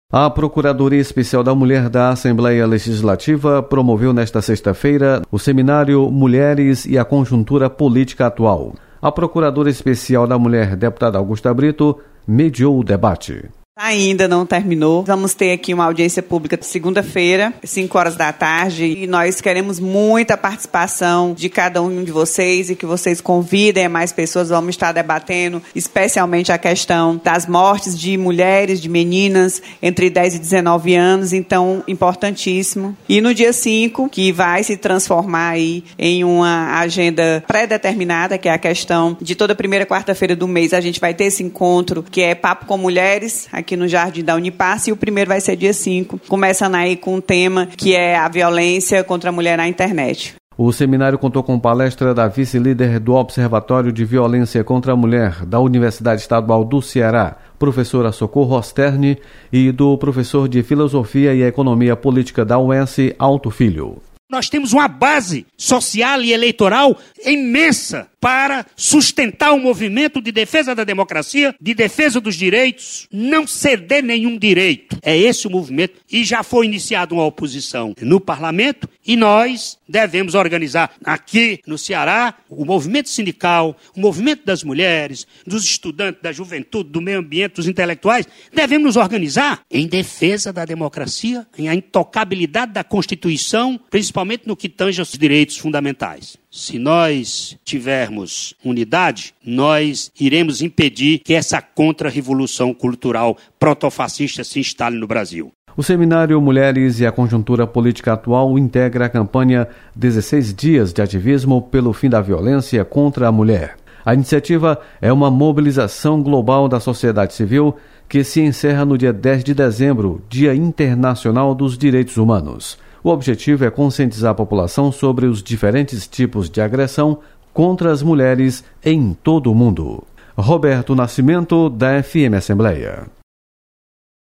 A Procuradoria Especial da Mulher da Assembleia Legislativa promoveu nesta sexta-feira o seminário Mulheres e a Conjuntura Política Atual. A Procuradora Especial da Mulher, deputada Augusta Brito, mediou o debate. Ainda não terminou. Vamos ter aqui uma audiência pública segunda-feira, 5 horas da tarde, e nós queremos muita participação de cada um de vocês e que vocês convidem mais pessoas. Vamos estar debatendo especialmente a questão das mortes de mulheres, de meninas entre 10 e 19 anos, então importantíssimo. E no dia 5, que vai se transformar aí em uma agenda pré-determinada, que é a questão de toda primeira quarta-feira do mês, a gente vai ter esse encontro, que é Papo com Mulheres, aqui no Jardim da Unipar, e o primeiro vai ser dia 5, começando aí com um tema que é a violência contra a mulher na internet. O seminário contou com palestra da vice-líder do Observatório de Violência contra a Mulher da Universidade Estadual do Ceará, professora Socorro Osterne, e do professor de Filosofia e Economia Política da UES, Alto Filho. Nós temos uma base social e eleitoral imensa para sustentar o movimento de defesa da democracia, de defesa dos direitos, não ceder nenhum direito. É esse o movimento. E já foi iniciada uma oposição no parlamento e nós devemos organizar aqui no Ceará o movimento sindical, o movimento das mulheres, dos estudantes, da juventude, do meio ambiente, dos intelectuais. Devemos nos organizar em defesa da democracia, em a intocabilidade da Constituição, principalmente no que tange aos direitos fundamentais. Se nós tivermos unidade, nós iremos impedir que essa contra-revolução cultural protofascista se instale no Brasil. O seminário Mulheres e a Conjuntura Política Atual integra a campanha 16 Dias de Ativismo pelo Fim da Violência contra a Mulher. A iniciativa é uma mobilização global da sociedade civil que se encerra no dia 10 de dezembro, Dia Internacional dos Direitos Humanos. O objetivo é conscientizar a população sobre os diferentes tipos de agressão contra as mulheres em todo o mundo. Roberto Nascimento, da FM Assembleia.